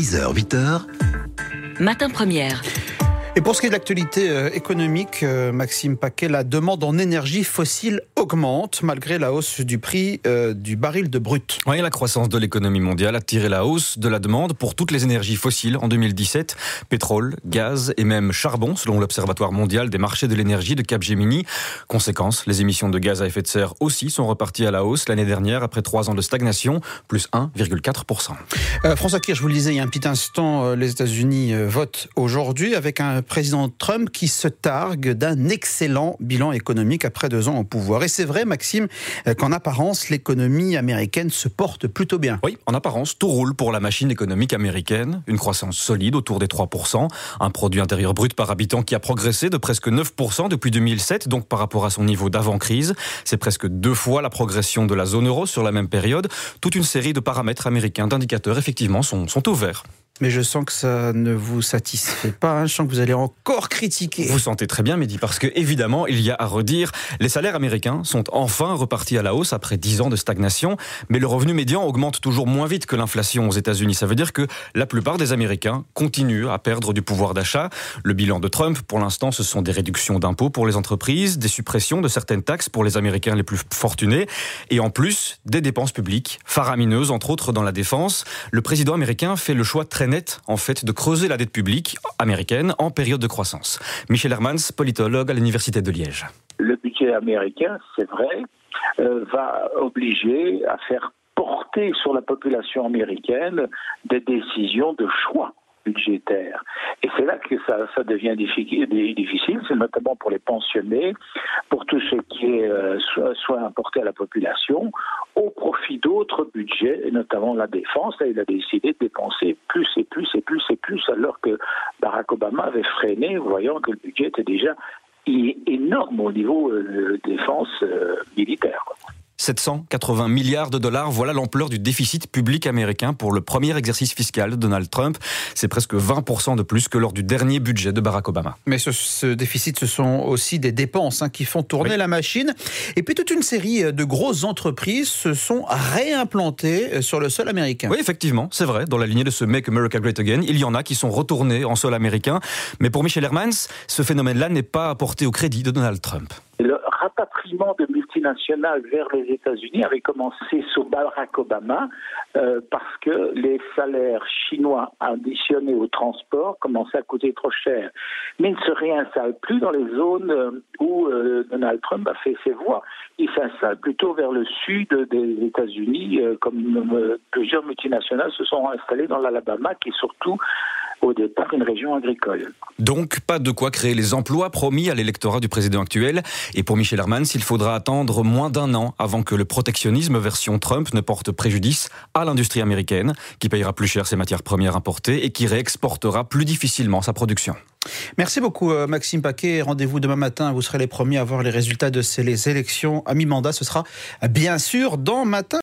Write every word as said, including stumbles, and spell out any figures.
six heures huit heures. Matin Première. Et pour ce qui est de l'actualité euh, économique, euh, Maxime Paquet, la demande en énergie fossile augmente malgré la hausse du prix euh, du baril de brut. Oui, la croissance de l'économie mondiale a tiré la hausse de la demande pour toutes les énergies fossiles en deux mille dix-sept. Pétrole, gaz et même charbon, selon l'Observatoire mondial des marchés de l'énergie de Capgemini. Conséquence, les émissions de gaz à effet de serre aussi sont reparties à la hausse l'année dernière après trois ans de stagnation, plus un virgule quatre pour cent. Euh, François Kirch, je vous le disais il y a un petit instant, euh, les États-Unis euh, votent aujourd'hui avec un président Trump qui se targue d'un excellent bilan économique après deux ans au pouvoir. Et c'est vrai, Maxime, qu'en apparence, l'économie américaine se porte plutôt bien. Oui, en apparence, tout roule pour la machine économique américaine. Une croissance solide autour des trois pour cent. Un produit intérieur brut par habitant qui a progressé de presque neuf pour cent depuis deux mille sept, donc par rapport à son niveau d'avant-crise. C'est presque deux fois la progression de la zone euro sur la même période. Toute une série de paramètres américains, d'indicateurs, effectivement, sont, sont au vert. Mais je sens que ça ne vous satisfait pas, hein. Je sens que vous allez encore critiquer. Vous sentez très bien, Mehdi, parce que évidemment, il y a à redire, les salaires américains sont enfin repartis à la hausse après dix ans de stagnation, mais le revenu médian augmente toujours moins vite que l'inflation aux États-Unis. Ça veut dire que la plupart des Américains continuent à perdre du pouvoir d'achat. Le bilan de Trump, pour l'instant, ce sont des réductions d'impôts pour les entreprises, des suppressions de certaines taxes pour les Américains les plus fortunés, et en plus, des dépenses publiques faramineuses, entre autres dans la défense. Le président américain fait le choix très net, en fait, de creuser la dette publique américaine en période de croissance. Michel Hermans, politologue à l'Université de Liège. Le budget américain, c'est vrai, euh, va obliger à faire porter sur la population américaine des décisions de choix budgétaire. Et c'est là que ça, ça devient difficile, c'est notamment pour les pensionnés, pour tout ce qui est euh, soit, soit apporté à la population, au profit d'autres budgets, et notamment la défense. Là, il a décidé de dépenser plus et plus et plus et plus, alors que Barack Obama avait freiné, voyant que le budget était déjà énorme au niveau euh, de défense euh, militaire, quoi. sept cent quatre-vingts milliards de dollars, voilà l'ampleur du déficit public américain pour le premier exercice fiscal de Donald Trump. C'est presque vingt pour cent de plus que lors du dernier budget de Barack Obama. Mais ce, ce déficit, ce sont aussi des dépenses hein, qui font tourner oui. la machine. Et puis toute une série de grosses entreprises se sont réimplantées sur le sol américain. Oui, effectivement, c'est vrai. Dans la lignée de ce Make America Great Again, il y en a qui sont retournés en sol américain. Mais pour Michel Hermans, ce phénomène-là n'est pas apporté au crédit de Donald Trump. Le rapatriement de multinationales vers les États-Unis avait commencé sous Barack Obama euh, parce que les salaires chinois additionnés au transport commençaient à coûter trop cher. Mais ils ne se réinstallent plus dans les zones où euh, Donald Trump a fait ses voix. Ils s'installent plutôt vers le sud des États-Unis, euh, comme euh, plusieurs multinationales se sont installées dans l'Alabama, qui est surtout au départ une région agricole. Donc pas de quoi créer les emplois promis à l'électorat du président actuel. Et pour Michel Hermans, il faudra attendre moins d'un an avant que le protectionnisme version Trump ne porte préjudice à l'industrie américaine, qui payera plus cher ses matières premières importées et qui réexportera plus difficilement sa production. Merci beaucoup Maxime Paquet. Rendez-vous demain matin, vous serez les premiers à voir les résultats de ces élections à mi-mandat. Ce sera bien sûr dans Matin.